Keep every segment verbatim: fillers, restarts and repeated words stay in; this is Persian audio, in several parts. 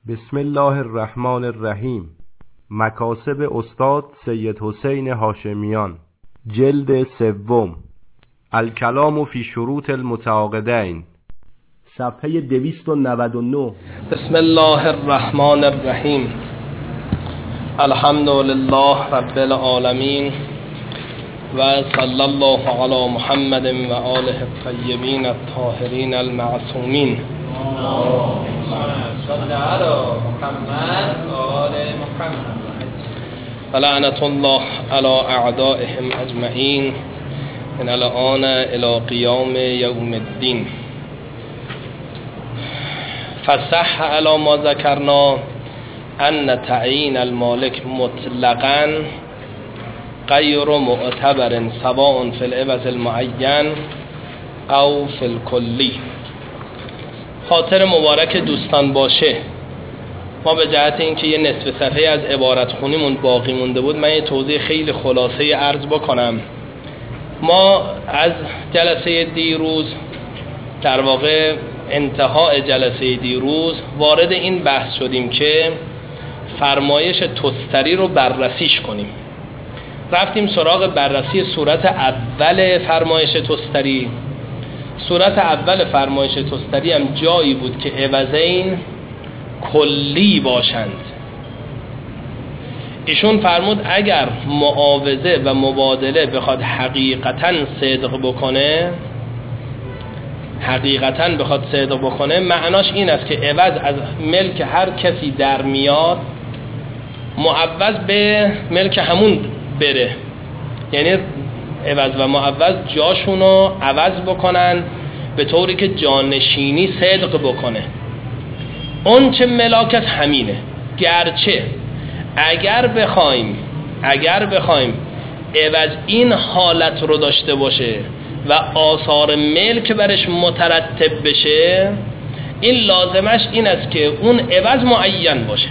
بسم الله الرحمن الرحیم. مکاسب استاد سید حسین هاشمیان، جلد سوم، الکلام فی شروط المتعاقدین، صفحه دویست و نود و نه. بسم الله الرحمن الرحیم. الحمد لله رب العالمین و صلی الله علی محمد و آله الطیبین الطاهرین المعصومین. صلی علی محمد و آل محمد و لعنت الله علی اعدائهم اجمعین من الان الی قیام یوم الدین. فصح علی ما ذکرنا ان تعیین المالک مطلقاً غیر معتبر سواء فی العوض المعین او فی الکلی. خاطر مبارک دوستان باشه، ما به جهت اینکه یه نصف صفحه از عبارت خونیمون باقی مونده بود، من یه توضیح خیلی خلاصه عرض بکنم. ما از جلسه دیروز، در واقع انتهای جلسه دیروز، وارد این بحث شدیم که فرمایش تستری رو بررسیش کنیم. رفتیم سراغ بررسی صورت اول فرمایش تستری. صورت اول فرمایش تستری هم جایی بود که عوضین کلی باشند. ایشون فرمود اگر معاوضه و مبادله بخواد حقیقتاً صدق بکنه، حقیقتاً بخواد صدق بکنه، معناش این است که عوض از ملک هر کسی در میاد، معوض به ملک همون بره، یعنی عوض و معوض جاشونو عوض بکنن به طوری که جانشینی صدق بکنه. اون چه ملاکت همینه. گرچه اگر بخوایم اگر بخوایم عوض این حالت رو داشته باشه و آثار ملک برش مترتب بشه، این لازمش این است که اون عوض معین باشه.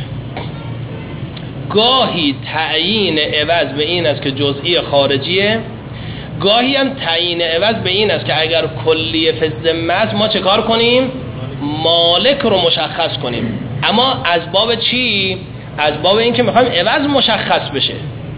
گاهی تعیین عوض به این است که جزئی خارجیه، گاهی هم تعیین عوض به این است که اگر کلی فی الذمه است ما چه کار کنیم؟ مالک رو مشخص کنیم. اما از باب چی؟ از باب این که میخوایم عوض مشخص بشه.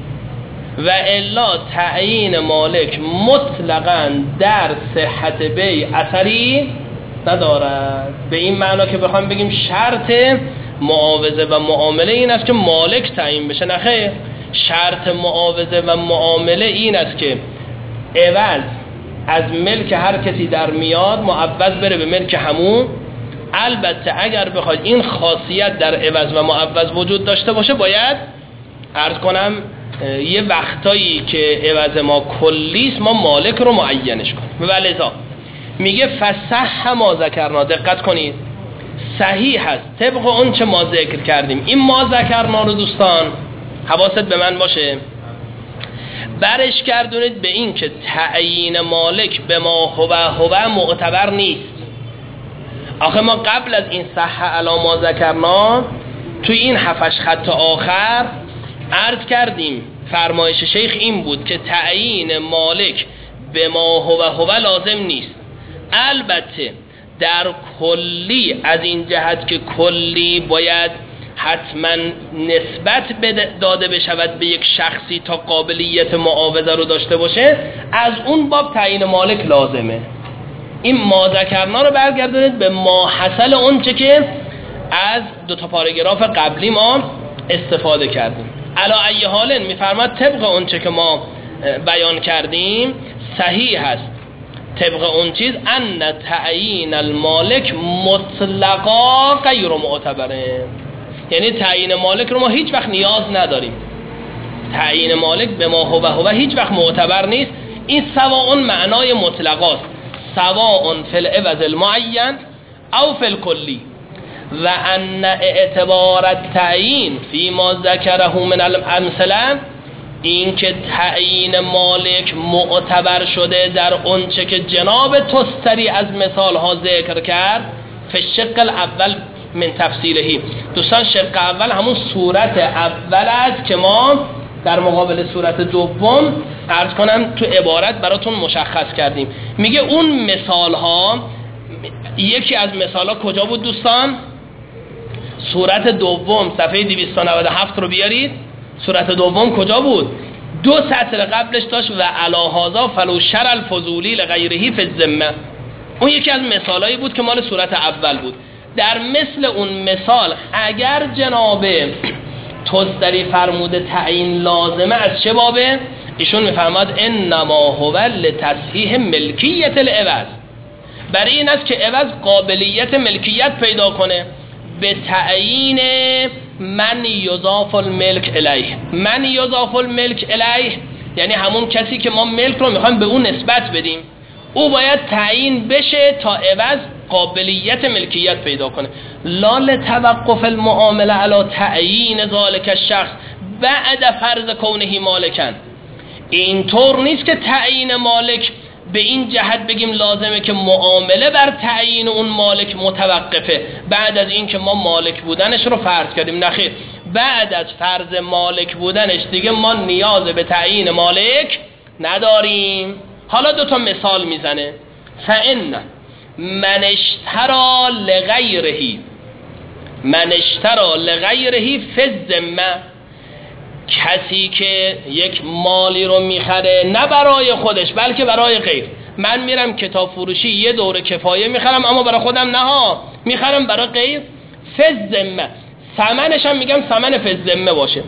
و الا تعیین مالک مطلقاً در صحت بیع اثری ندارد، به این معنا که بخوایم بگیم شرط معاوضه و معامله این است که مالک تعیین بشه. نه خیر، شرط معاوضه و معامله این است که عوض از ملک هر کسی در میاد معوض بره به ملک همون. البته اگر بخواد این خاصیت در عوض و معوض وجود داشته باشه، باید عرض کنم یه وقتایی که عوض ما کلیست ما مالک رو معینش کنیم. ولذا میگه فصح ما ذکرنا، دقت کنید، صحیح هست طبق اون چه ما ذکر کردیم. این ما ذکرنا رو دوستان حواست به من باشه، برش گردونید به این که تعیین مالک به ما هو هو معتبر نیست. آخه ما قبل از این صح علی ما ذکرنا توی این هفتش خط آخر عرض کردیم فرمایش شیخ این بود که تعیین مالک به ما هو هو لازم نیست. البته در کلی از این جهت که کلی باید حتما نسبت داده بشود به یک شخصی تا قابلیت معاوضه رو داشته باشه، از اون باب تعیین مالک لازمه. این ما ذکرنا رو برگردونید به ما حصل اون چه که از دو تا پاراگراف قبلی ما استفاده کردیم. علی ای حال میفرماد طبق اون چه که ما بیان کردیم صحیح هست، طبق اون چیز ان تعیین المالک مطلقا غیر معتبره، یعنی تعیین مالک رو ما هیچ وقت نیاز نداریم. تعیین مالک به ما هو هو هیچ وقت معتبر نیست. این سواء معنای مطلقاست، سواء فی العوض المعین او فی الکلی. و ان اعتبار التعیین فی ما ذکره من الامثله، این که تعیین مالک معتبر شده در اون چه که جناب تستری از مثال ها ذکر کرد، فی الشق الاول من تفصیلهی. دوستان شق اول همون صورت اول است که ما در مقابل صورت دوم عرض کنم تو عبارت براتون مشخص کردیم. میگه اون مثال ها، یکی از مثال ها کجا بود دوستان؟ سورت دوم صفحه دویست و نود و هفت رو بیارید. سورت دوم کجا بود؟ دو سطر قبلش داشت و علی هذا فلو شر الفضولی لغیره فی الذمه. اون یکی از مثالایی بود که مال سورت اول بود. در مثل اون مثال اگر جناب تستری فرموده تعیین لازمه، از چه بابه؟ ایشون میفرماد انما هو لتصحیح ملکیت العوض، برای این است که عوض قابلیت ملکیت پیدا کنه به تعیین من یضاف الملک الیه. من یضاف الملک الیه یعنی همون کسی که ما ملک رو میخوایم به اون نسبت بدیم، او باید تعیین بشه تا عوض قابلیت ملکیت پیدا کنه. لا لتوقف المعامله علی تعیین ذالک الشخص بعد فرض کونه مالکن. اینطور نیست که تعیین مالک به این جهت بگیم لازمه که معامله بر تعیین اون مالک متوقفه بعد از این که ما مالک بودنش رو فرض کردیم. نخیر، بعد از فرض مالک بودنش دیگه ما نیاز به تعیین مالک نداریم. حالا دو تا مثال میزنه. فإن من اشترى لغیره من اشترى لغیره فی الذمه، کسی که یک مالی رو میخره نه برای خودش بلکه برای غیر. من میرم کتاب فروشی یه دوره کفایه میخرم اما برای خودم نه ها، میخرم برای غیر. فی الذمه، ثمنش هم میگم ثمن فی الذمه باشه.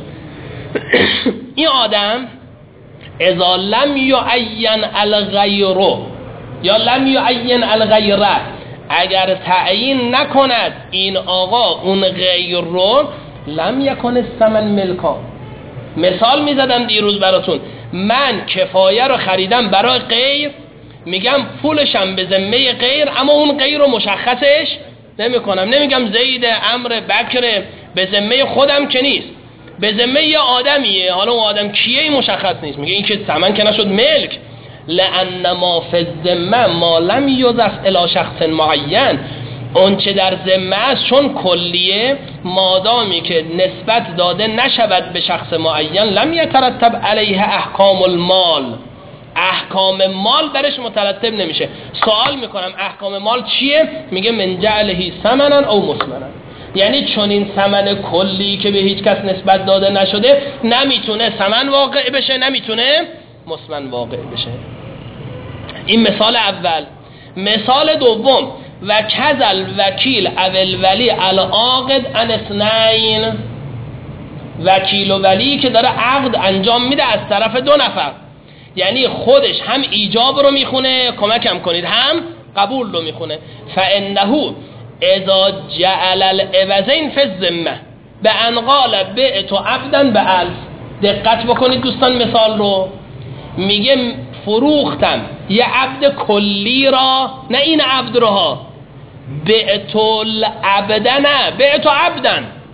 این آدم اذا لم یعین الغیر یا لم یعین الغیره، اگر تعیین نکند این آقا اون غیر رو، لم یکن الثمن ملکا. مثال میزدم دیروز براتون، من کفایه رو خریدم برای غیر، میگم پولشم به ذمه غیر اما اون غیر رو مشخصش نمی کنم. نمیگم زید، عمرو، بکر، به ذمه خودم که نیست، به ذمه یه آدمیه. حالا اون آدم کیه مشخص نیست. میگه این که ثمن که نشد ملک. لأن ما فی الذمه ما لم یضف الی شخص معین، اون چه در ذمه است چون کلیه، مادامی که نسبت داده نشود به شخص معین، لم یترتب علیه احکام المال، احکام مال برش مترتب نمیشه. سوال میکنم احکام مال چیه؟ میگه من جعله ثمنا او مسمنا، یعنی چون این ثمن کلی که به هیچ کس نسبت داده نشده نمیتونه ثمن واقع بشه، نمیتونه مسمن واقع بشه. این مثال اول. مثال دوم، و کذل وکیل اول ولی العاقد ان اثنین، وکیل و ولی که داره عقد انجام میده از طرف دو نفر، یعنی خودش هم ایجاب رو میخونه کمکم کنید هم قبول رو میخونه. فانه اذا جعل العوضین فی الذمه به ان قال بعت عبدا به الف. دقت بکنید دوستان مثال رو. میگه فروختم یه عبد کلی را، نه این عبد رو ها، بعت العبد، نه بعت عبدا،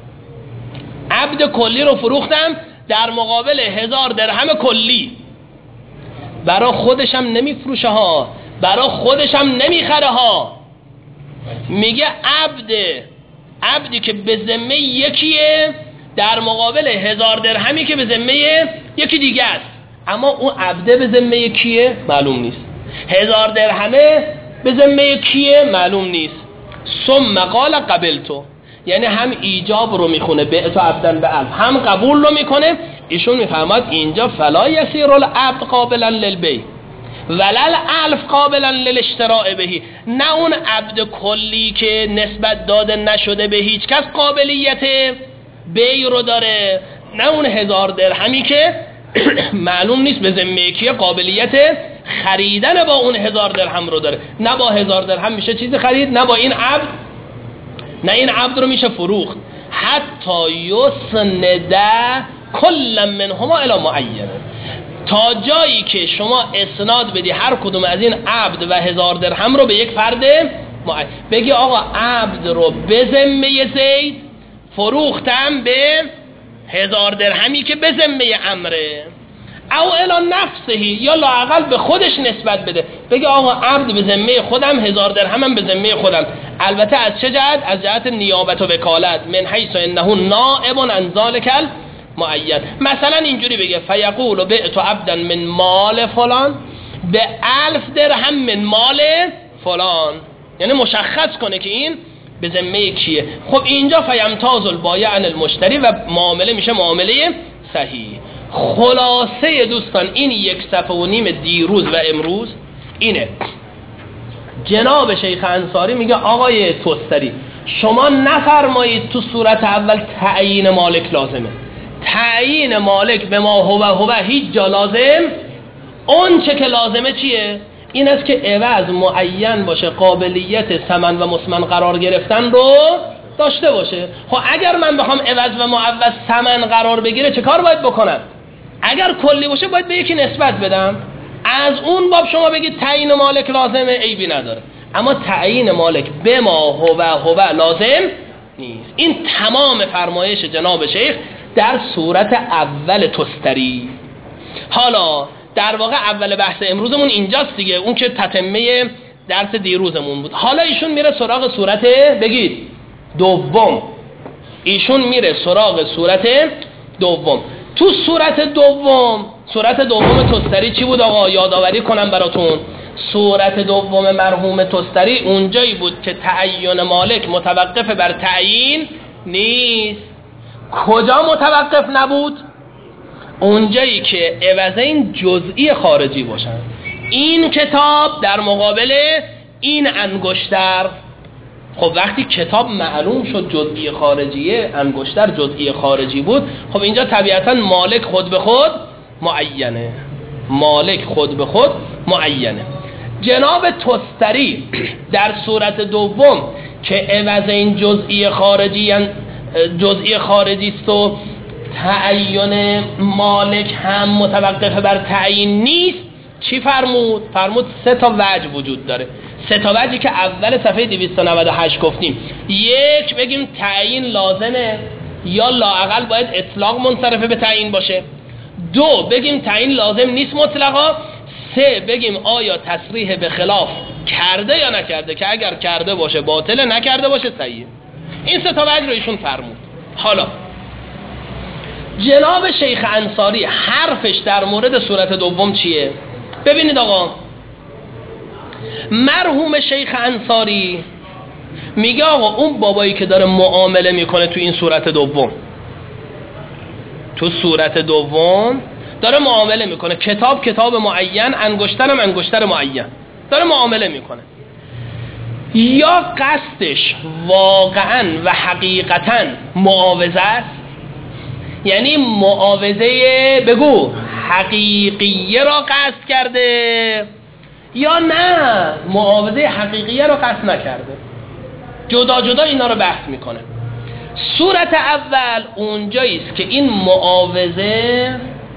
عبد کلی رو فروختم در مقابل هزار درهم کلی. برا خودشم نمیفروشه ها، برا خودشم نمیخره ها. میگه عبد عبدی که به ذمه یکیه در مقابل هزار درهمی که به ذمه یکی دیگه است، اما اون عبده به ذمه کیه معلوم نیست، هزار درهمه به ذمه کیه معلوم نیست. ثم قال قبلتو، یعنی هم ایجاب رو میخونه بعت عبدن به الف، هم قبول رو میکنه. ایشون میفهمد اینجا فلا یسیر العبد قابلا للبیع ولل الف قابلا للاشتراء بهی، نه اون عبد کلی که نسبت داده نشده به هیچ کس قابلیت بیع رو داره، نه اون هزار درهمی که معلوم نیست به ذمه کیه قابلیت خریدن با اون هزار درهم رو داره. نه با هزار درهم میشه چیزی خرید، نه با این عبد، نه این عبد رو میشه فروخت. حتی یسنده کل منهما الی معین، تا جایی که شما اسناد بدی هر کدوم از این عبد و هزار درهم رو به یک فرد معین، بگی آقا عبد رو به ذمه زید فروختم به هزار درهمی که به ذمه عمره، او الی نفسه، یا لااقل به خودش نسبت بده، بگی آقا عبد به ذمه خودم، هزار درهمم به ذمه خودم. البته از چه جهت؟ از جهت نیابت و وکالت، من حیث انه نائب عن ذلک معین. مثلا اینجوری بگه فیقول بعت عبدا من مال فلان به الف درهم من مال فلان، یعنی مشخص کنه که این به ذمه کیه؟ خب اینجا فیمتاز البایع عن المشتری و معامله میشه معامله صحیح. خلاصه دوستان این یک صفحه و نیم دیروز و امروز اینه. جناب شیخ انصاری میگه آقای توستری شما نفرمایید تو صورت اول تعیین مالک لازمه. تعیین مالک به ما هو هو هیچ جا لازم، اون چه که لازمه چیه؟ این است که عوض معین باشه، قابلیت ثمن و مسمن قرار گرفتن رو داشته باشه. خب اگر من بخوام عوض و معوض ثمن قرار بگیره چه کار باید بکنم؟ اگر کلی باشه باید به یکی نسبت بدم. از اون باب شما بگید تعیین مالک لازمه، عیبی نداره، اما تعیین مالک به ما هو هو لازم نیست. این تمام فرمایش جناب شیخ در صورت اول توستری. حالا در واقع اول بحث امروزمون اینجاست دیگه، اون که تتمه درس دیروزمون بود. حالا ایشون میره سراغ صورت بگید دوم. ایشون میره سراغ صورت دوم. تو صورت دوم، صورت دوم توستری چی بود آقا؟ یادآوری کنم براتون. صورت دوم مرحوم توستری اونجایی بود که تعیین مالک متوقف بر تعیین نیست. کجا متوقف نبود؟ اونجایی که عوضین جزئی خارجی باشن. این کتاب در مقابل این انگشتر. خب وقتی کتاب معلوم شد جزئی خارجیه، انگشتر جزئی خارجی بود، خب اینجا طبیعتا مالک خود به خود معینه. مالک خود به خود معینه. جناب توستری در صورت دوم که عوضین جزئی خارجی جزئی خارجی است و تعیین مالک هم متوقف بر تعیین نیست، چی فرمود؟ فرمود سه تا وجه وجود داره. سه تا وجهی که اول صفحه دویست و نود و هشت گفتیم. یک، بگیم تعیین لازمه یا لااقل باید اطلاق منصرفه به تعیین باشه. دو، بگیم تعیین لازم نیست مطلقا. سه، بگیم آیا تصریح به خلاف کرده یا نکرده، که اگر کرده باشه باطله، نکرده باشه صحیح. این سه تا وجه رو ایشون فرمود. حالا جناب شیخ انصاری حرفش در مورد صورت دوم چیه؟ ببینید آقا، مرحوم شیخ انصاری میگه آقا اون بابایی که داره معامله میکنه تو این صورت دوم، تو صورت دوم داره معامله میکنه، کتاب کتاب معین، انگشترم انگشتر معین، داره معامله میکنه، یا قصدش واقعا و حقیقتا معاوضه است، یعنی معاوضه بگو حقیقیه را قصد کرده، یا نه معاوضه حقیقیه را قصد نکرده. جدا جدا اینا رو بحث میکنه. صورت اول اونجایی است که این معاوضه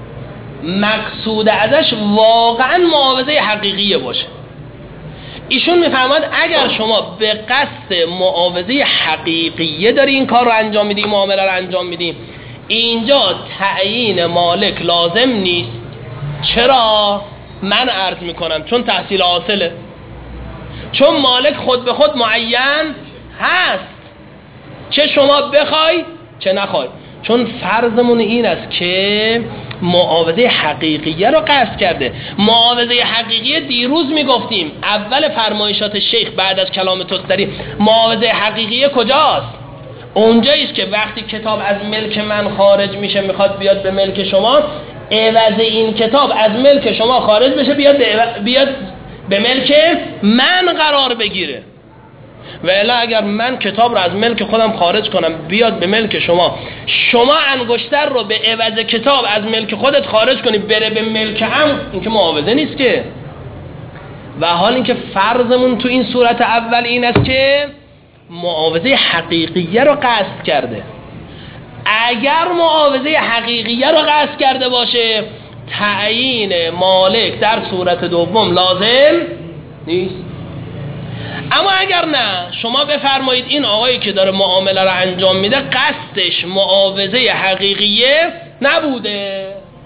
مقصود ازش واقعا معاوضه حقیقیه باشه. ایشون میفرماد اگر شما به قصد معاوضه حقیقیه داری این کار رو انجام میدی، معامله رو انجام میدی، اینجا تعیین مالک لازم نیست. چرا؟ من عرض میکنم چون تحصیل حاصله، چون مالک خود به خود معین هست، چه شما بخوای چه نخوای. چون فرضمون این است که معاوضه حقیقیه رو قصد کرده. معاوضه حقیقیه دیروز میگفتیم اول فرمایشات شیخ بعد از کلام توستری، معاوضه حقیقیه کجاست؟ اونجاییست که وقتی کتاب از ملک من خارج میشه میخواد بیاد به ملک شما، عوض این کتاب از ملک شما خارج بشه بیاد به, بیاد به ملک من قرار بگیره. و الا اگر من کتاب رو از ملک خودم خارج کنم بیاد به ملک شما، شما انگشتر رو به عوض کتاب از ملک خودت خارج کنی بره به ملک هم، این که معاوضه نیست که. و حال این که فرضمون تو این صورت اول این است که معاوضه حقیقیه رو قصد کرده. اگر معاوضه حقیقیه رو قصد کرده باشه، تعیین مالک در صورت دوم لازم نیست. اما اگر نه، شما بفرمایید این آقایی که داره معامله رو انجام میده قصدش معاوضه حقیقیه نبوده،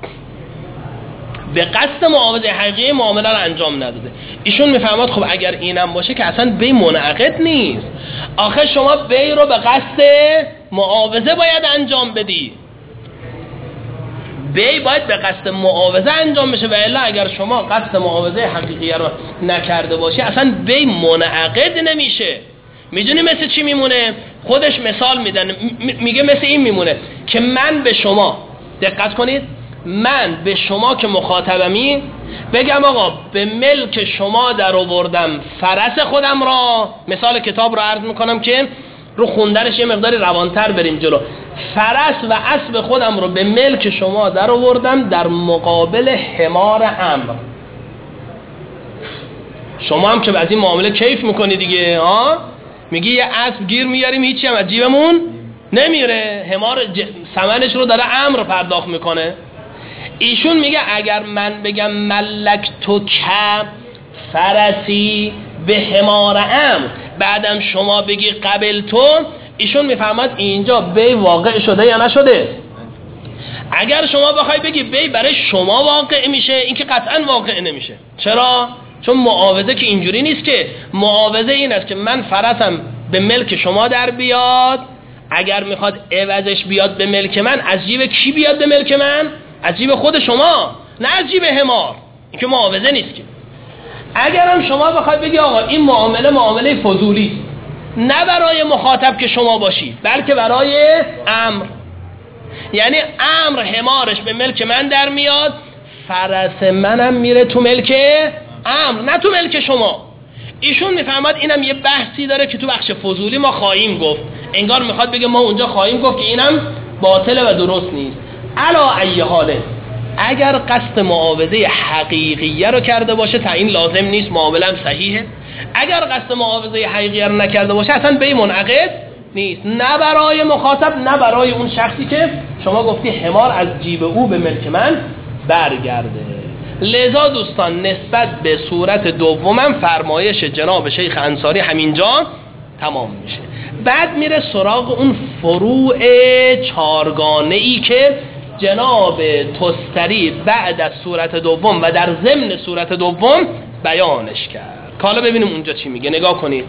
به قصد معاوضه حقیقی معامله رو انجام نداده. ایشون میفهمد خب اگر اینم باشه که اصلا بی منعقد نیست. آخه شما بی رو به قصد معاوضه باید انجام بدی، بی باید به قصد معاوضه انجام بشه، و الا اگر شما قصد معاوضه حقیقی رو نکرده باشی اصلا بی منعقد نمیشه. میدونی مثل چی میمونه؟ خودش مثال میدن، میگه مثل این میمونه که من به شما، دقت کنید، من به شما که مخاطبمی بگم آقا به ملک شما در آوردم فرس خودم را، مثال کتاب رو عرض میکنم که رو خوندنش یه مقداری روانتر بریم جلو، فرس و اسب خودم رو به ملک شما در آوردم در مقابل حمار امر. شما هم که از این معامله کیف میکنی دیگه ها، میگی یه اسب گیر میاریم هیچی هم از جیبمون نمیره، حمار ج... ثمنش رو داره امر پرداخت میکنه. ایشون میگه اگر من بگم ملک تو که فرسی به حمار امر، بعدم شما بگی قبل تو، ایشون میفهمد اینجا بی واقع شده یا نشده. اگر شما بخوای بگی بی برای شما واقع میشه، این که قطعا واقع نمیشه. چرا؟ چون معاوضه که اینجوری نیست که، معاوضه این است که من فرسم به ملک شما در بیاد، اگر میخواد عوضش بیاد به ملک من، از جیب کی بیاد به ملک من؟ از جیب خود شما، نه از جیب حمار. این که معاوضه نیست که. اگرم شما بخواید بگی آقا این معامله معامله فضولی است، نه برای مخاطب که شما باشی بلکه برای امر، یعنی امر حمارش به ملک من در میاد، فرس منم میره تو ملک امر نه تو ملک شما. ایشون میفهمد اینم یه بحثی داره که تو بخش فضولی ما خواهیم گفت، انگار میخواد بگه ما اونجا خواهیم گفت که اینم باطله و درست نیست. علا ای حاله اگر قصد معاوضه حقیقیه رو کرده باشه تعیین لازم نیست، معامله هم صحیحه. اگر قصد معاوضه حقیقیه رو نکرده باشه اصلا بی منعقد نیست، نه برای مخاطب نه برای اون شخصی که شما گفتی حمار از جیب او به ملک من برگرده. لذا دوستان نسبت به صورت دومم فرمایش جناب شیخ انصاری همینجا تمام میشه. بعد میره سراغ اون فروع چارگانه ای که جناب تستری بعد از صورت دوم و در ضمن صورت دوم بیانش کرد. حالا ببینیم اونجا چی میگه، نگاه کنید.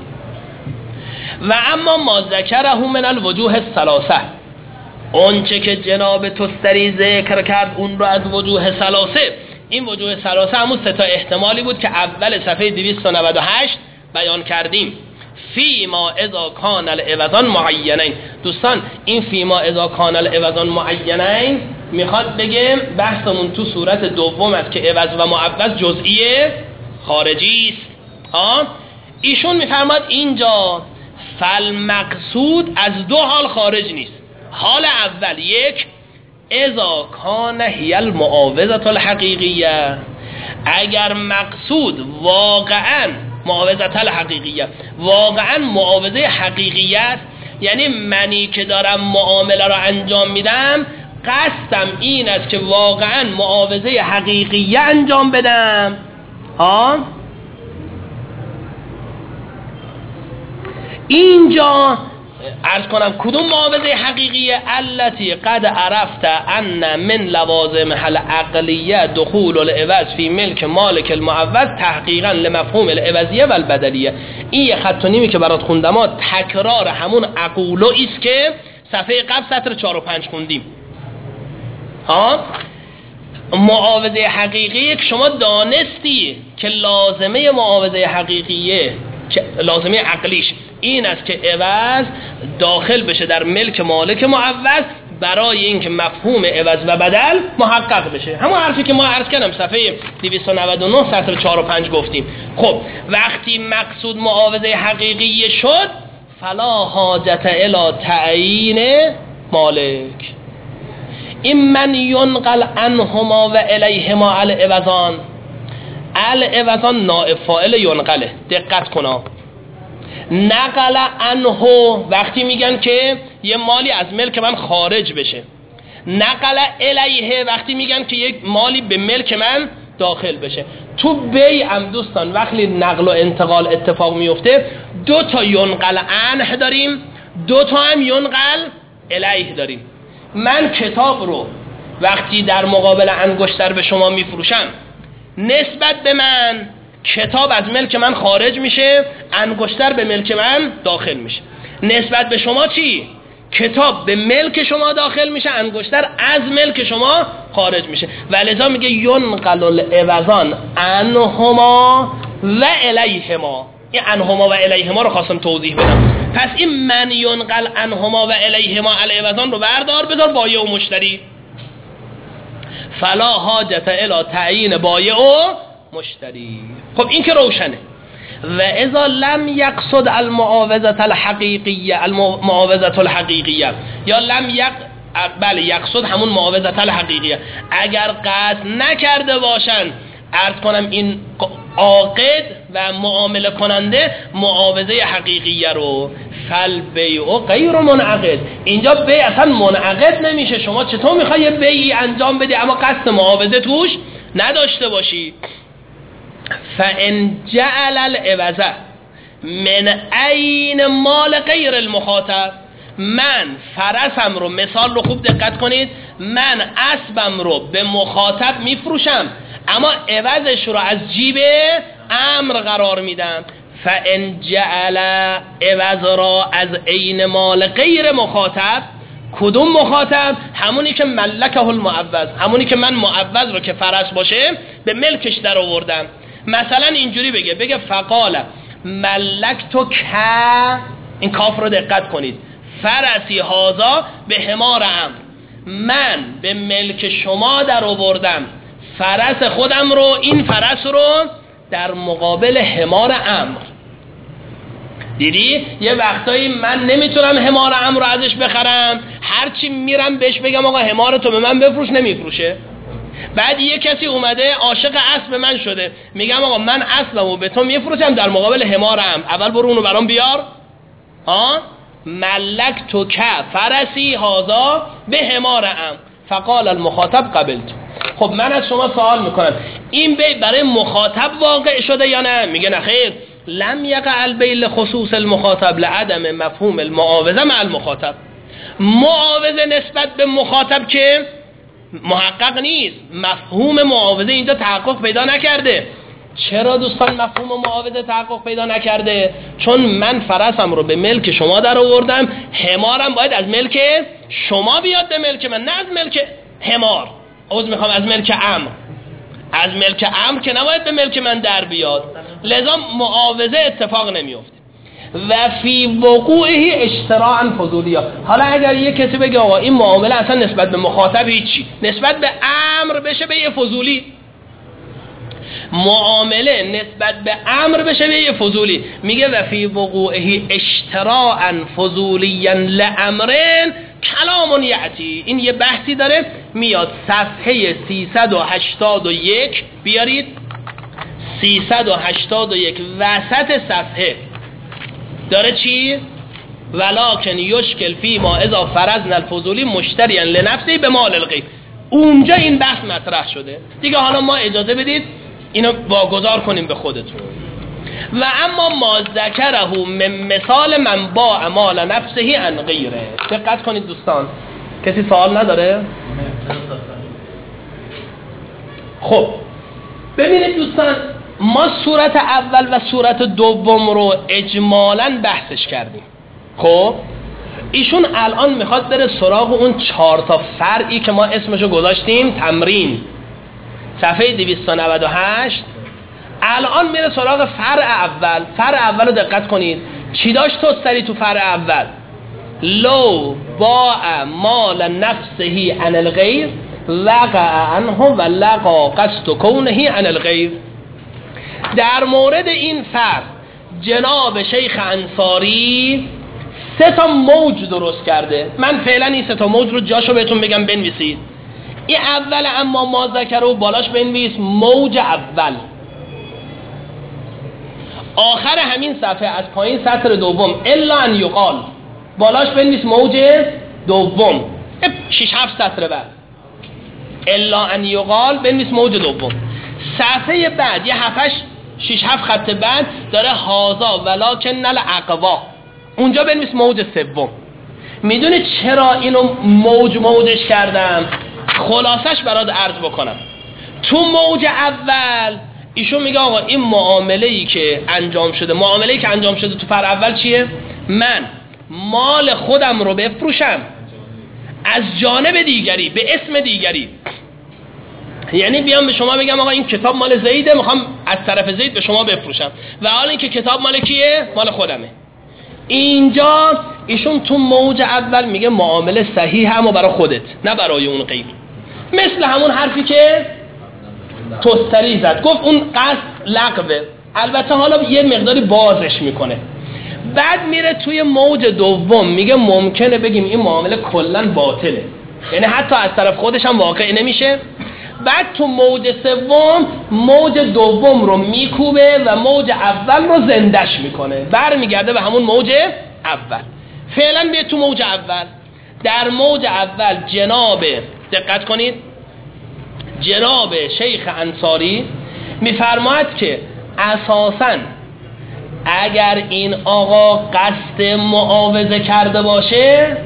و اما ما ذکره من الوجوه الثلاثه، اون چه که جناب تستری ذکر کرد اون رو از وجوه ثلاثه، این وجوه ثلاثه همون سه تا احتمالی بود که اول صفحه دویست و نود و هشت بیان کردیم. فی ما اذا کان العوضان معینین. دوستان این فی ما اذا کان العوضان معینین میخواد بگه بحثمون تو صورت دوم است که عوض و معوض جزئی خارجی است. ها ایشون میفرماد اینجا فالمقصود از دو حال خارج نیست. حال اول، یک، اذا کان هی المعاوضه الحقیقیه، اگر مقصود واقعا معاوضه الحقیقیه واقعا معاوضه حقیقیت، یعنی منی که دارم معامله را انجام میدم قصدم این است که واقعا معاوضه حقیقیه انجام بدم. ها اینجا عرض کنم کدوم معاوضه حقیقیه؟ التي قد عرفت ان من لوازم العقلیه دخول العوض فی ملک مالک المعوض تحقیقا لمفهوم العوضیه و البدلیه. این یه خط و نیمی که برات خوندم ها تکرار همون عقولو است که صفحه قبل سطر چهار و پنج خوندیم. ها معاوضه حقیقیه که شما دانستی که لازمه معاوضه حقیقیه که لازمه عقلیش این است که عوض داخل بشه در ملک مالک معوض برای اینکه مفهوم عوض و بدل محقق بشه. همون حرفی که ما عرض کردم صفحه دویست و نود و نه سطر چهار و پنج گفتیم. خب وقتی مقصود معاوضه حقیقی شد فلا حاجت الی تعیین مالک، این من ینقل عنهما و الیهما العوضان. العوضان نائب فاعل ینقله، دقت کنا. نقل عنه وقتی میگن که یه مالی از ملک من خارج بشه، نقل الیه وقتی میگن که یک مالی به ملک من داخل بشه. تو بیع هم دوستان وقتی نقل و انتقال اتفاق میفته دو تا ینقل عنه داریم، دو تا هم ینقل الیه داریم. من کتاب رو وقتی در مقابل انگشتر به شما میفروشم، نسبت به من کتاب از ملک من خارج میشه، انگشتر به ملک من داخل میشه. نسبت به شما چی؟ کتاب به ملک شما داخل میشه، انگشتر از ملک شما خارج میشه. ولذا میگه ینقل العوضان عنهما و الیهما. این انهما و الیهما رو خواستم توضیح بدم. پس این من ینقل انهما و الیهما العوضان رو بردار بذار بایع و مشتری. فلا حاجت الی تعیین بایع و مشتری. خب این که روشنه. و اذا لم یقصد المعاوضه الحقیقیه المعاوضه الحقیقیه یا لم یک بله یقصد همون معاوضه الحقیقیه، اگر قصد نکرده باشن عرض کنم این عاقد و معامله کننده معاوضه حقیقیه رو، فالبیع غیر منعقد، اینجا بیع اصلا منعقد نمیشه. شما چطور میخوای یه بیعی انجام بدی اما قصد معاوضه توش نداشته باشی؟ فان جعل العوض من عین مال غیر المخاطب، من فرسم رو، مثال رو خوب دقت کنید، من اسبم رو به مخاطب میفروشم اما عوضش رو از جیب امر قرار میدم. فان جعل عوض را از عین مال غیر مخاطب، کدوم مخاطب؟ همونی که ملکه المعوض، همونی که من معوض رو که فرس باشه به ملکش در آوردم. مثلا اینجوری بگه بگه فقال ملکتو که، این کاف رو دقت کنید، فرسی هازا به حمار امر، من به ملک شما در آوردم فرس خودم رو، این فرس رو در مقابل حمار امر. دیدی یه وقتایی من نمیتونم حمار امر رو ازش بخرم، هرچی میرم بهش بگم آقا حمار تو به من بفروش، نمیفروشه. بعد یه کسی اومده عاشق اسب من شده، میگم آقا من اسبمو به تو میفروشم در مقابل حمارم، اول برو اونو برام بیار. ها ملک تو که فرسی هازا به حمارم، فقال المخاطب قبلت. خب من از شما سوال میکنم این بیع برای مخاطب واقع شده یا نه؟ میگه نه خیر، لم یقع البیع لخصوص المخاطب لعدم مفهوم المعاوضه مع المخاطب. معاوضه نسبت به مخاطب که محقق نیست، مفهوم معاوضه اینجا تحقق پیدا نکرده. چرا دوستان مفهوم معاوضه تحقق پیدا نکرده؟ چون من فرسم رو به ملک شما در آوردم، حمارم باید از ملک شما بیاد به ملک من، نه از ملک حمار. عوض میخوام از ملک امر، از ملک امر که نباید به ملک من در بیاد، لذا معاوضه اتفاق نمیفته. و فی وقوعه اشتراعا فضولیا. حالا اگر یه کسی بگه آقا این معامله اصلا نسبت به مخاطب هیچی، نسبت به امر بشه به یه فضولی، معامله نسبت به امر بشه به یه فضولی، میگه و فی وقوعه اشتراعا فضولیا لامرن کلام یعتی. این یه بحثی داره میاد صفحه سیصد و هشتاد و یک، بیارید سیصد و هشتاد و یک وسط صفحه داره چی؟ ولکن یشکل فی ما اذا فرضنا الفضولی مشتریا لنفسه به مال الغیر. اونجا این بحث مطرح شده دیگه. حالا ما اجازه بدید اینو واگذار کنیم به خودتون. و اما ما ذکره من مثال من باع مال نفسه عن غیره. دقت کنید دوستان، کسی سوال نداره؟ خب ببینید دوستان، ما صورت اول و صورت دوم رو اجمالاً بحثش کردیم. خب ایشون الان میخواد بره سراغ اون چهار تا فرعی که ما اسمشو گذاشتیم تمرین، صفحه دویست و نود و هشت. الان میره سراغ فرع اول. فرع اول رو دقت کنید چی داشت توستری تو فرع اول؟ لو باع مال نفسه عن الغیر وقع عنه و لقا قصد کونه عن الغیر. در مورد این فرع جناب شیخ انصاری سه تا موج درست کرده. من فعلا این سه تا موج رو جاشو بهتون بگم بنویسید. این اول اما ما ذکر و بالاش بنویس موج اول. آخر همین صفحه از پایین سطر دوم الا ان یقال بالاش بنویس موج دوم. شش هفت سطر بعد الا ان یقال بنویس موج دوم. صفحه بعد یه هفتش شش هفت خط بعد داره هازا ولکن الاقوا، اونجا بنویس موج سوم. میدونی چرا اینو موج موجش کردم؟ خلاصش برات عرض بکنم. تو موج اول ایشون میگه آقا این معامله‌ای که انجام شده، معامله‌ای که انجام شده تو فرع اول چیه؟ من مال خودم رو بفروشم از جانب دیگری به اسم دیگری. یعنی بیام به شما بگم آقا این کتاب مال زیده، میخوام از طرف زید به شما بفروشم و حالا اینکه کتاب مال کیه؟ مال خودمه. اینجا ایشون تو موج اول میگه معامله صحیح اما برای خودت نه برای اون غیر. مثل همون حرفی که توستری زد، گفت اون قصد لغوه، البته حالا یه مقداری بازش میکنه. بعد میره توی موج دوم میگه ممکنه بگیم این معامله کلن باطله، یعنی حتی از طرف خودش هم واقع نمیشه. بعد تو موج سوم موج دوم رو میکوبه و موج اول رو زندش میکنه، برمیگرده به همون موج اول. فعلا بیه تو موج اول. در موج اول جناب، دقت کنید، جناب شیخ انصاری میفرماید که اساساً اگر این آقا قصد معاوضه کرده باشه،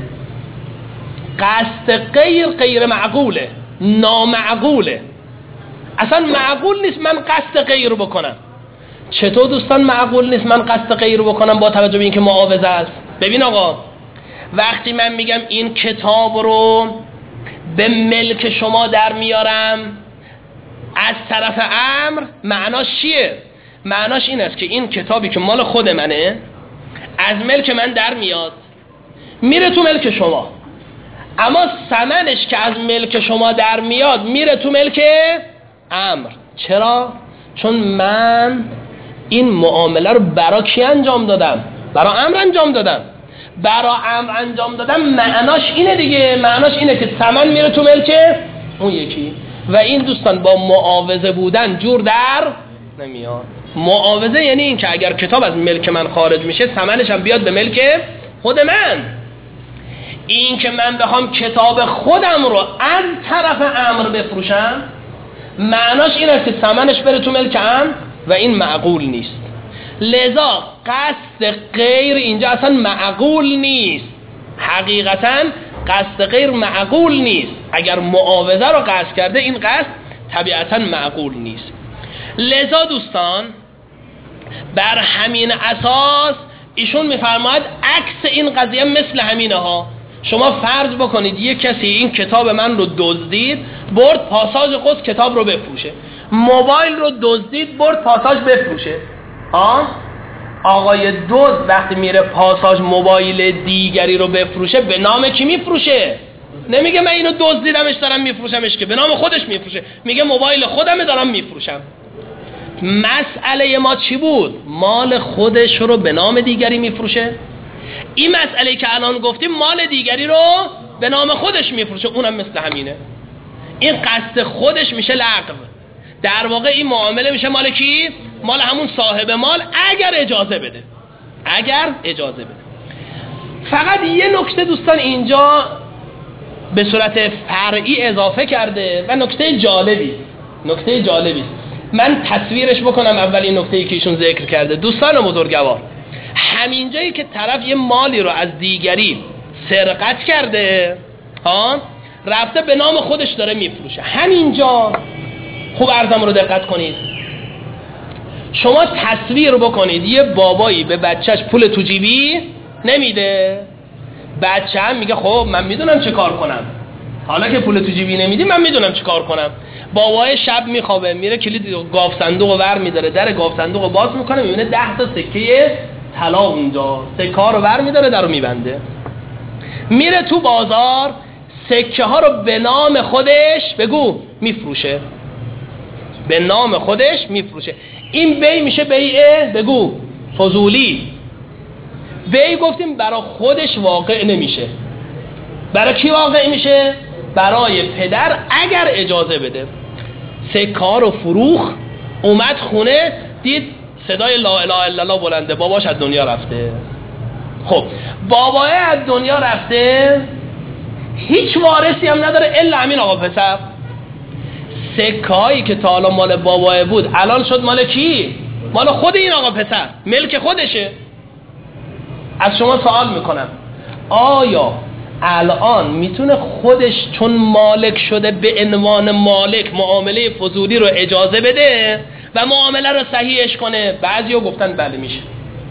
قصد غیر غیر معقوله، نامعقوله، اصلا معقول نیست من قصد غیر بکنم. چطور دوستان معقول نیست من قصد غیر بکنم با توجه به اینکه معاوضه است؟ ببین آقا، وقتی من میگم این کتاب رو به ملک شما در میارم از طرف امر، معناش چیه؟ معناش این است که این کتابی که مال خود منه از ملک من در میاد میره تو ملک شما، اما ثمنش که از ملک شما در میاد میره تو ملک امر. چرا؟ چون من این معامله رو برای کی انجام دادم؟ برای امر انجام دادم. برای امر انجام دادم معناش اینه دیگه، معناش اینه که ثمن میره تو ملک اون یکی. و این دوستان با معاوضه بودن جور در نمیاد. معاوضه یعنی این که اگر کتاب از ملک من خارج میشه ثمنش هم بیاد به ملک خود من. این که من بخوام کتاب خودم رو از طرف امر بفروشم معناش این است که ثمنش بره تو ملک امر و این معقول نیست. لذا قصد غیر اینجا اصلا معقول نیست، حقیقتا قصد غیر معقول نیست. اگر معاوضه رو قصد کرده این قصد طبیعتا معقول نیست. لذا دوستان بر همین اساس ایشون میفرماید عکس این قضیه مثل همینه ها. شما فرض بکنید یک کسی این کتاب من رو دزدید برد پاساژ قدس کتاب رو بفروشه، موبایل رو دزدید برد پاساژ بفروشه. آه؟ آقای دزد وقتی میره پاساژ موبایل دیگری رو بفروشه به نام کی میفروشه؟ نمیگه من اینو دزدیدمش دارم میفروشمش، که به نام خودش میفروشه، میگه موبایل خودمه دارم میفروشم. مسئله ما چی بود؟ مال خودش رو به نام دیگری میفروشه. این مسئله که الان گفتیم مال دیگری رو به نام خودش میفروشه، اونم مثل همینه. این قصد خودش میشه لغو. در واقع این معامله میشه مال کی؟ مال همون صاحب مال، اگر اجازه بده. اگر اجازه بده. فقط یه نکته دوستان اینجا به صورت فرعی اضافه کرده و نکته جالبی نکته جالبی من تصویرش بکنم. اولین نکته‌ای که ایشون ذکر کرده، دوستان بزرگوار، همین جایی که طرف یه مالی رو از دیگری سرقت کرده ها، رفته به نام خودش داره میفروشه، همینجا خوب عرضم رو دقت کنید. شما تصویر بکنید یه بابایی به بچهش پول تو جیبی نمیده، بچه هم میگه خب من میدونم چه کار کنم، حالا که پول تو جیبی نمیدی من میدونم چه کار کنم. بابای شب میخوابه میره کلید گاف صندوق رو ور میداره، در گاف صندوق رو باز میکنه، میبینه ده تا سکه طلا اونجا، سکه ها رو ور میداره در رو میبنده، میره تو بازار سکه ها رو به نام خودش بگو میفروشه، به نام خودش میفروشه. این بی میشه بیع بگو فضولی. بی گفتیم برای خودش واقع نمیشه، برای کی واقع میشه؟ برای پدر اگر اجازه بده. سکه ها رو فروخ، اومد خونه دید صدای لا اله الا الله بلنده، باباش از دنیا رفته. خب بابای از دنیا رفته، هیچ وارثی هم نداره الا همین آقا پسر. سکه هایی که تا حالا مال بابای بود الان شد مال کی؟ مال خود این آقا پسر، ملک خودشه. از شما سوال میکنم آیا الان میتونه خودش چون مالک شده به عنوان مالک معامله فضولی رو اجازه بده و معامله رو صحیحش کنه؟ بعضیا گفتن بله میشه،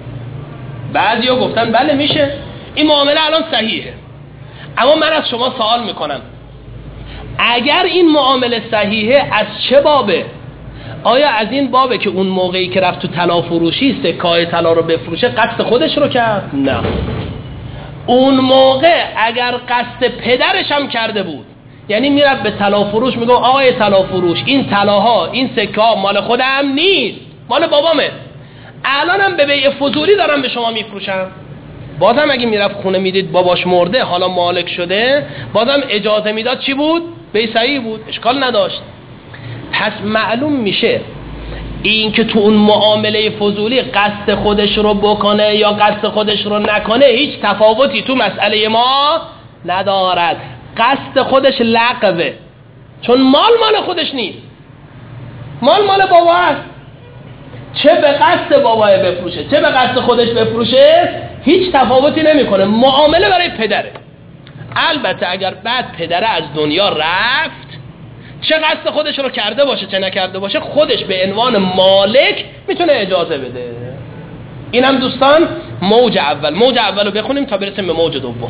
بعضیا گفتن بله میشه، این معامله الان صحیحه. اما من از شما سوال میکنم اگر این معامله صحیحه از چه بابه؟ آیا از این بابه که اون موقعی که رفت تو طلا فروشی سکه‌های طلا رو بفروشه قصد خودش رو کرد؟ نه. اون موقع اگر قصد پدرش هم کرده بود، یعنی میرفت به طلا فروش میگه آقای طلا فروش این طلاها این سکه ها مال خودم نیست، مال بابامه، الانم به بیع فضولی دارم به شما میفروشم. بازم اگه میرفت خونه میدید باباش مرده حالا مالک شده، بازم اجازه میداد چی بود؟ بیع صحیح بود، اشکال نداشت. پس معلوم میشه این که تو اون معامله فضولی قصد خودش رو بکنه یا قصد خودش رو نکنه هیچ تفاوتی تو مسئله ما ندارد. قصد خودش لغوه، چون مال مال خودش نیست، مال مال بابا است. چه به قصد بابا بفروشه چه به قصد خودش بفروشه هیچ تفاوتی نمیکنه، معامله برای پدره. البته اگر بعد پدره از دنیا رفت، چه قصد خودش رو کرده باشه چه نکرده باشه، خودش به عنوان مالک میتونه اجازه بده. اینم دوستان موج اول. موج اول رو بخونیم تا برسیم به موج دوم.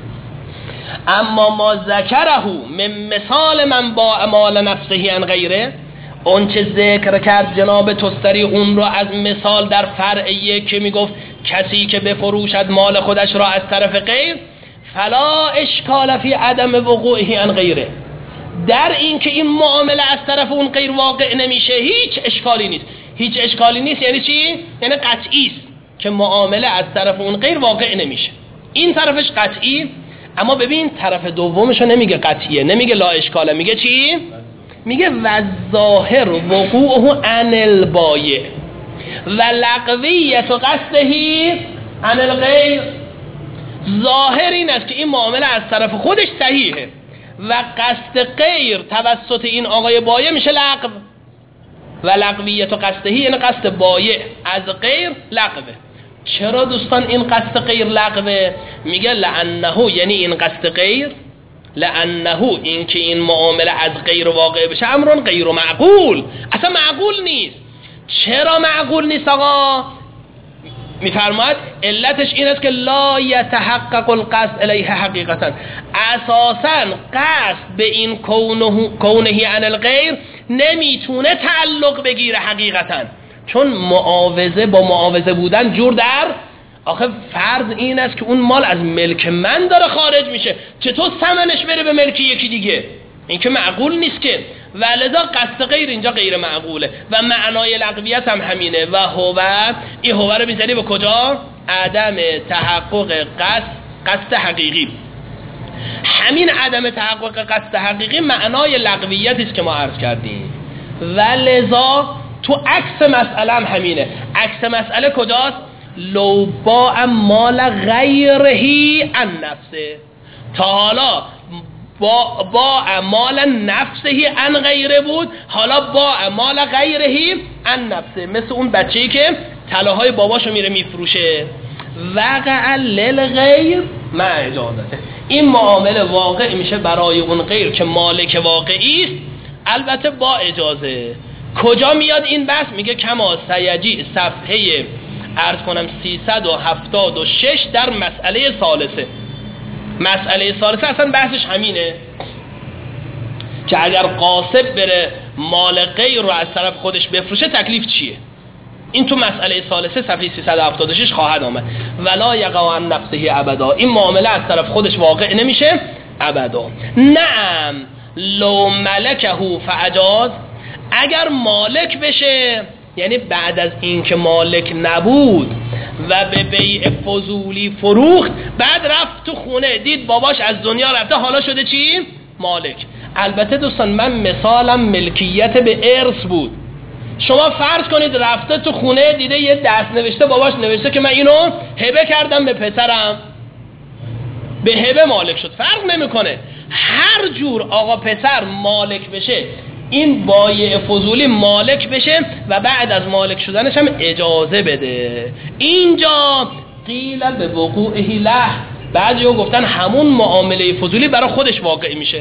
اما ما ذکره من مثال من با مال نفسه عن غیره، اون چه ذکر کرد جناب توستری اون رو از مثال در فرع یک که میگفت کسی که بفروشد مال خودش را از طرف غیر، فلا اشکال فی عدم وقوعه عن غیره، در این که این معامله از طرف اون غیر واقع نمیشه هیچ اشکالی نیست. هیچ اشکالی نیست یعنی چی؟ یعنی قطعی است که معامله از طرف اون غیر واقع نمیشه. این طرفش قطعی، اما ببین طرف دومشو نمیگه قطعیه، نمیگه لا اشکاله، میگه چی؟ میگه و ظاهر وقوعه عن البایع و لغویت قصدهی عن الغیر. ظاهر این است که این معامله از طرف خودش صحیحه و قصد غیر توسط این آقای بایع میشه لغو. و لغویت قصدهی یعنی قصد بایع از غیر لغوه. چرا دوستان این قصد غیر لغوه؟ میگه لانه، یعنی این قصد غیر، لانه این که این معامله از غیر واقع بشه امرون غیر معقول، اصلا معقول نیست. چرا معقول نیست آقا؟ میفرماید علتش این است که لا یتحقق القصد الیه حقیقتا، اساسا قصد به این کونه کونهی عن الغیر نمیتونه تعلق بگیره حقیقتا، چون معاوضه با معاوضه بودن جور در آخه فرض این است که اون مال از ملک من داره خارج میشه، چطور ثمنش بره به ملک یکی دیگه؟ این که معقول نیست که. ولذا قصد غیر اینجا غیر معقوله و معنای لغویت هم همینه. و هو، این هو رو میزنی به کجا؟ عدم تحقق قصد قصد حقیقی. همین عدم تحقق قصد حقیقی معنای لغویتی است که ما عرض کردیم. ولذا تو عکس مسئله هم همینه. عکس مسئله کجاست؟ لو باع مال غیرهی عن نفسه، تا حالا با با مال نفسهی عن غیره بود، حالا با مال غیرهی عن نفسه. مثل اون بچه‌ای که طلاهای باباشو میره میفروشه، وقع للغیر مع اجازته، این معامله واقع میشه برای اون غیر که مالک واقعی است، البته با اجازه. کجا میاد این بحث؟ میگه کما سیجی صفحه عرض کنم سیصد و هفتاد و شش در مسئله ثالثه. مسئله ثالثه اصلا بحثش همینه که اگر قاصد بره مال غیر رو از طرف خودش بفروشه تکلیف چیه. این تو مسئله ثالثه صفحه سیصد و هفتاد و شش خواهد آمد. ولا یقع عن نفسه ابدا، این معامله از طرف خودش واقع نمیشه ابدا. نعم لو ملکه فاجاز، اگر مالک بشه، یعنی بعد از این که مالک نبود و به بیع فضولی فروخت، بعد رفت تو خونه دید باباش از دنیا رفته، حالا شده چی؟ مالک. البته دوستان من مثالم ملکیت به ارث بود. شما فرض کنید رفته تو خونه دیده یه دست نوشته باباش نوشته که من اینو هبه کردم به پسرم، به هبه مالک شد. فرق نمیکنه، هر جور آقا پسر مالک بشه این بایع فضولی مالک بشه و بعد از مالک شدنش هم اجازه بده. اینجا قیل به وقوعه له، بعضی‌ها گفتن همون معامله فضولی برای خودش واقع میشه،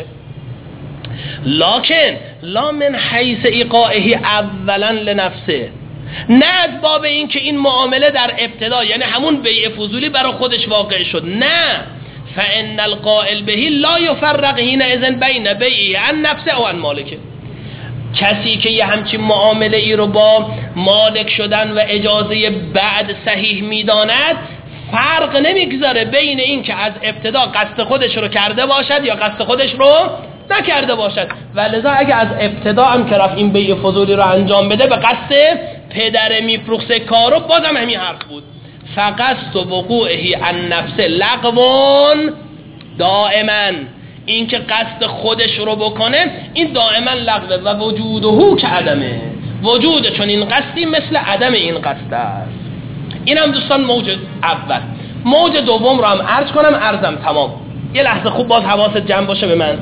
لکن لا من حیث ایقاعه اولا لنفسه، نه از باب این که این معامله در ابتدا یعنی همون بیع فضولی برای خودش واقع شد، نه. فان القائل به لا يفرق حينئذ بین بیعه عن نفسه او عن مالکه. کسی که یه همچین معامله ای رو با مالک شدن و اجازه بعد صحیح میداند، فرق نمیگذاره بین این که از ابتدا قصد خودش رو کرده باشد یا قصد خودش رو نکرده باشد. و لذا اگه از ابتدا هم که رفت این بیع فضولی رو انجام بده به قصد پدر میفروخته کارو، بازم همین حرف بود. فقصد وقوعه عن نفس لغوان دائما، این که قصد خودش رو بکنه این دائما لغوه و وجوده که عدمه، وجود چون این قصدی مثل عدم این قصد است. این هم دوستان موج اول. موج دوم رو هم عرض کنم، عرضم تمام. یه لحظه خوب باز حواست جمع باشه به من.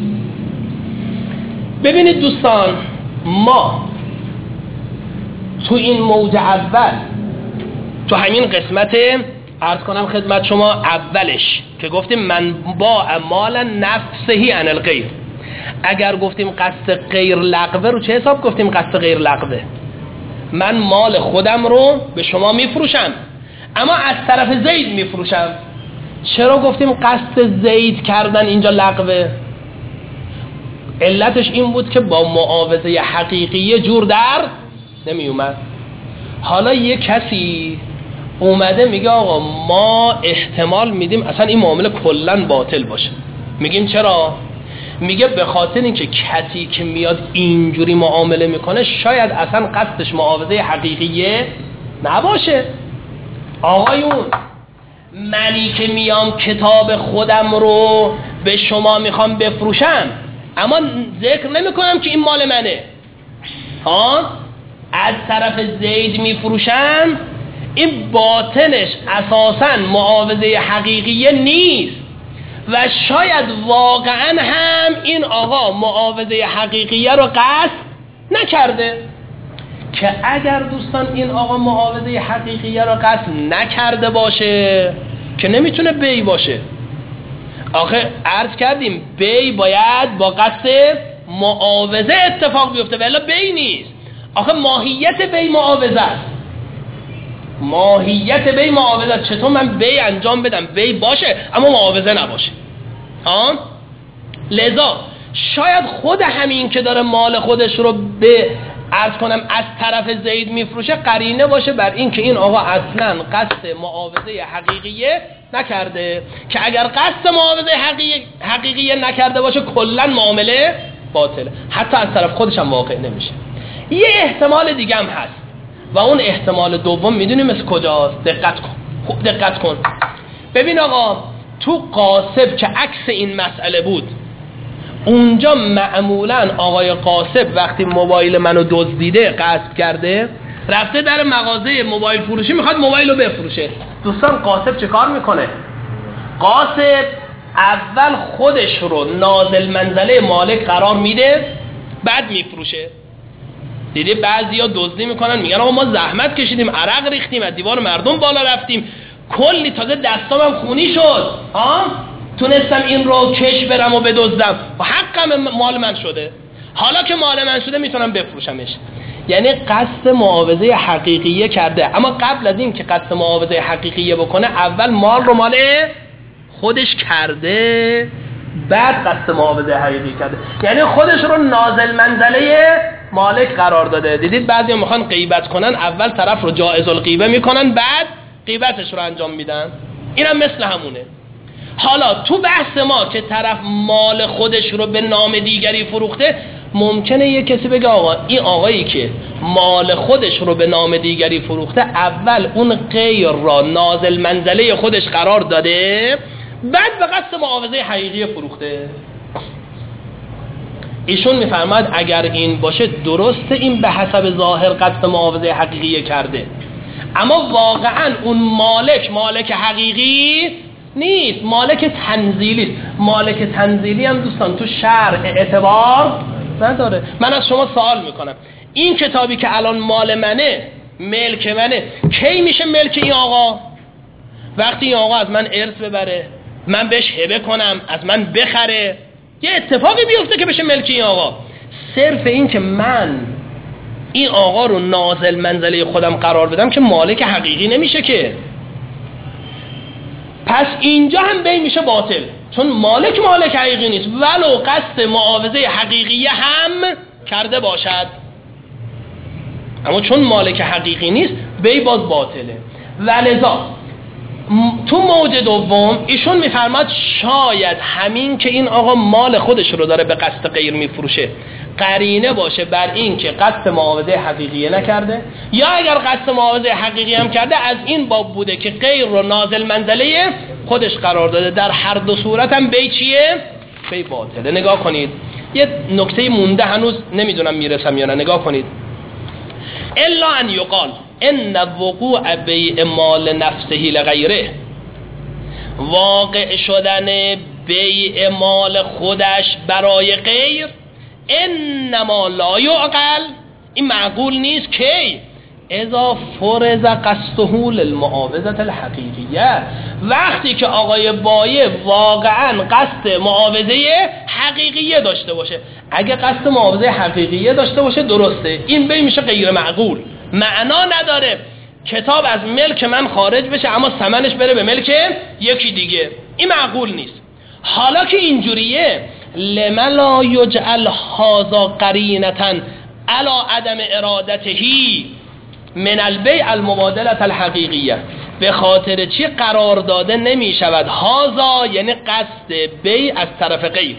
ببینید دوستان، ما تو این موج اول، تو همین قسمت عرض کنم خدمت شما اولش که گفتیم من با مال نفسهی عن الغیر، اگر گفتیم قصد غیر لغوه رو چه حساب گفتیم قصد غیر لغوه؟ من مال خودم رو به شما میفروشم اما از طرف زید میفروشم. چرا گفتیم قصد زید کردن اینجا لغوه؟ علتش این بود که با معاوضه حقیقی جور در نمی اومد. حالا یه کسی اومده میگه آقا ما احتمال میدیم اصلا این معامله کلن باطل باشه. میگیم چرا؟ میگه به خاطر اینکه کسی که میاد اینجوری معامله میکنه شاید اصلا قصدش معاوضه حقیقیه نباشه. آقایون، منی که میام کتاب خودم رو به شما میخوام بفروشم اما ذکر نمیکنم که این مال منه، ها، از طرف زید میفروشم، این باطنش اساساً معاوضه حقیقیه نیست و شاید واقعاً هم این آقا معاوضه حقیقیه رو قصد نکرده. که اگر دوستان این آقا معاوضه حقیقیه رو قصد نکرده باشه که نمیتونه بی باشه. آخه عرض کردیم بی باید با قصد معاوضه اتفاق بیفته ولی بی نیست. آخه ماهیت بی معاوضه است. ماهیت بی معاوضه است. چطور من بی انجام بدم بی باشه اما معاوضه نباشه؟ ها؟ لذا شاید خود همین که داره مال خودش رو به عرض کنم از طرف زید میفروشه قرینه باشه بر این که این آقا اصلا قصد معاوضه حقیقیه نکرده، که اگر قصد معاوضه حقیقی حقیقیه نکرده باشه کلا معامله باطله، حتی از طرف خودش هم واقع نمیشه. یه احتمال دیگه هم هست و اون احتمال دوم میدونی مثل کجاست؟ دقت کن، خوب دقت کن. ببین آقا، تو قاسب که عکس این مسئله بود، اونجا معمولا آقای قاسب وقتی موبایل منو دزدیده قصد کرده رفته در مغازه موبایل فروشی میخواد موبایل رو بفروشه. دوستان قاسب چه کار میکنه؟ قاسب اول خودش رو نازل منزله مالک قرار میده بعد میفروشه. دیدی بعضیا دزدی میکنن میگن آقا ما زحمت کشیدیم، عرق ریختیم، از دیوار مردم بالا رفتیم، کلی تازه دستام هم خونی شد، ها تونستم این رو کش برم و بدزدم و حقم مال من شده، حالا که مال من شده میتونم بفروشمش. یعنی قصد معاوضه حقیقیه کرده، اما قبل از این که قصد معاوضه حقیقیه بکنه اول مال رو مال خودش کرده بعد قصد معاوضه حقیقی کرده، یعنی خودش رو نازل منزله مالک قرار داده. دیدید بعضی هم میخوان غیبت کنن، اول طرف رو جائز الغیبه میکنن بعد غیبتش رو انجام میدن. اینم مثل همونه. حالا تو بحث ما که طرف مال خودش رو به نام دیگری فروخته، ممکنه یه کسی بگه آقا این آقایی که مال خودش رو به نام دیگری فروخته اول اون غیر را نازل منزله خودش قرار داده بعد به قصد معاوضه حقیقی فروخته. ایشون میفرماد اگر این باشه درسته این به حسب ظاهر قصد معاوضه حقیقی کرده، اما واقعا اون مالک مالک حقیقی نیست، مالک تنزیلی است. مالک تنزیلی هم دوستان تو شرع اعتبار نداره. من از شما سوال میکنم این کتابی که الان مال منه، ملک منه، کی میشه ملک این آقا؟ وقتی این آقا از من ارث ببره، من بهش هبه کنم، از من بخره، یه اتفاقی بیفته که بشه ملک این آقا. صرف این که من این آقا رو نازل منزله خودم قرار بدم که مالک حقیقی نمیشه که. پس اینجا هم بی میشه باطل، چون مالک مالک حقیقی نیست ولو قصد معاوضه حقیقی هم کرده باشد، اما چون مالک حقیقی نیست بی باز باطله. ولذا تو موج دوم ایشون میفرماد شاید همین که این آقا مال خودش رو داره به قصد غیر میفروشه قرینه باشه بر این که قصد معاوضه حقیقیه نکرده، یا اگر قصد معاوضه حقیقی هم کرده از این باب بوده که غیر رو نازل منزله خودش قرار داده. در هر دو صورت هم بی چیه؟ بی باطله. نگاه کنید یه نکته مونده هنوز نمیدونم میرسم یا نه. نگاه کنید الا ان یقال ان وقوع بیع مال نفسه لغیره، واقع شدن بیع مال خودش برای غیر، انما لا یعقل، این معقول نیست که اذا فرض قصده للمعاوضه الحقیقیه، وقتی که آقای بایع واقعا قصد معاوضه حقیقیه داشته باشه. اگه قصد معاوضه حقیقیه داشته باشه درسته، این بی میشه غیر معقول، معنا نداره کتاب از ملک من خارج بشه اما ثمنش بره به ملک یکی دیگه، این معقول نیست. حالا که اینجوریه لما لا یجعل هذا قرینة علی عدم ارادته من البیع المبادله الحقیقیه، به خاطر چی قرار داده نمی شود هذا یعنی قصد بیع از طرف غیر؟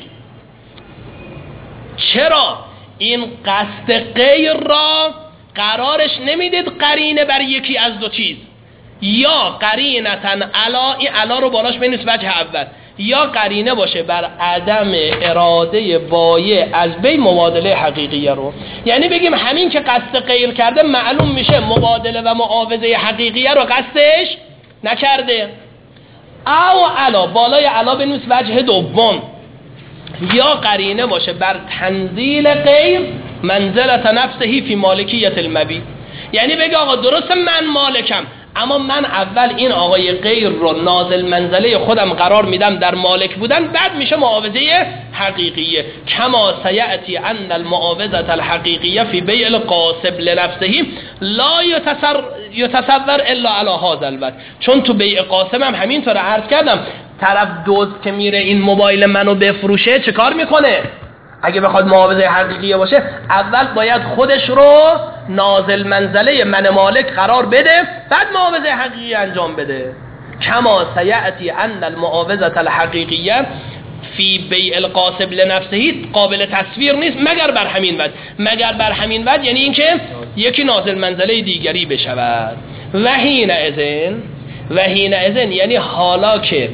چرا این قصد غیر را قرارش نمیدید قرینه بر یکی از دو چیز، یا قرینتن علا، این علا رو بالاش بینید وجه اول، یا قرینه باشه بر عدم اراده بایع از بی مبادله حقیقیه رو. یعنی بگیم همین که قصد غیر کرده معلوم میشه مبادله و معاوضه حقیقیه رو قصدش نکرده. او علا، بالای علا بینید وجه دوم، یا قرینه باشه بر تنزیل غیر منزلت نفسه فی مالکیت المبیع، یعنی بگه آقا درسته من مالکم اما من اول این آقای غیر رو نازل منزله خودم قرار میدم در مالک بودن، بعد میشه معاوضه حقیقیه. کما سیأتی ان المعاوضه الحقیقیه فی بیع القاسب لنفسه لا یتصور یتصور الا علی هذا الوجه، چون تو بیع قاسم هم همینطور عرض کردم طرف دزد که میره این موبایل منو بفروشه چه کار میکنه؟ اگه بخواد معاوضه حقیقیه باشه اول باید خودش رو نازل منزله من مالک قرار بده بعد معاوضه حقیقی انجام بده. کما سیأتی ان المعاوضه الحقیقیه فی بیع القاسب لنفسه قابل تصویر نیست مگر بر همین وجه، مگر بر همین وجه یعنی اینکه یکی نازل منزله دیگری بشود. و حین اذن و حین اذن یعنی حالا که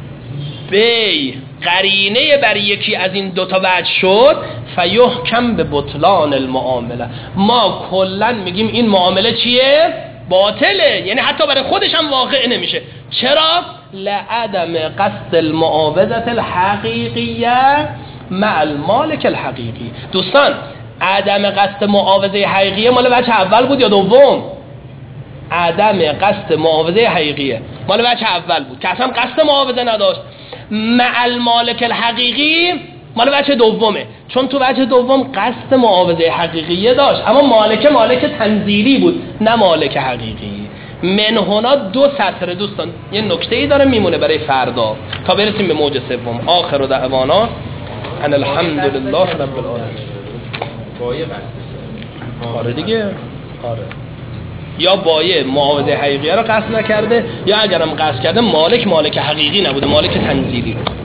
بیع قرینه بر یکی از این دوتا وجه شد فیحکم به بطلان المعامله، ما کلن میگیم این معامله چیه؟ باطله، یعنی حتی برای خودش هم واقع نمیشه. چرا؟ لعدم قصد المعاوضه الحقیقیه مع المالک الحقیقی. دوستان عدم قصد معاوضه حقیقیه مال وجه اول بود یا دوم؟ عدم قصد معاوضه حقیقیه مال وجه اول بود که اصلا قصد معاوضه نداشت. مع المالک الحقیقی مال وجه دومه، چون تو وجه دوم قصد معاوضه حقیقیه داشت اما مالک مالک تنزیلی بود نه مالک حقیقی. من هنا دو سطر دوستان، یه نکته ای داره میمونه برای فردا تا برسیم به موج سوم. آخر دعوانا ان الحمد لله رب العالمین. آره دیگه، آره یا بایع معاوضه حقیقیه رو قصد نکرده یا اگرم قصد کرده مالک مالک حقیقی نبوده، مالک تنزیلی رو.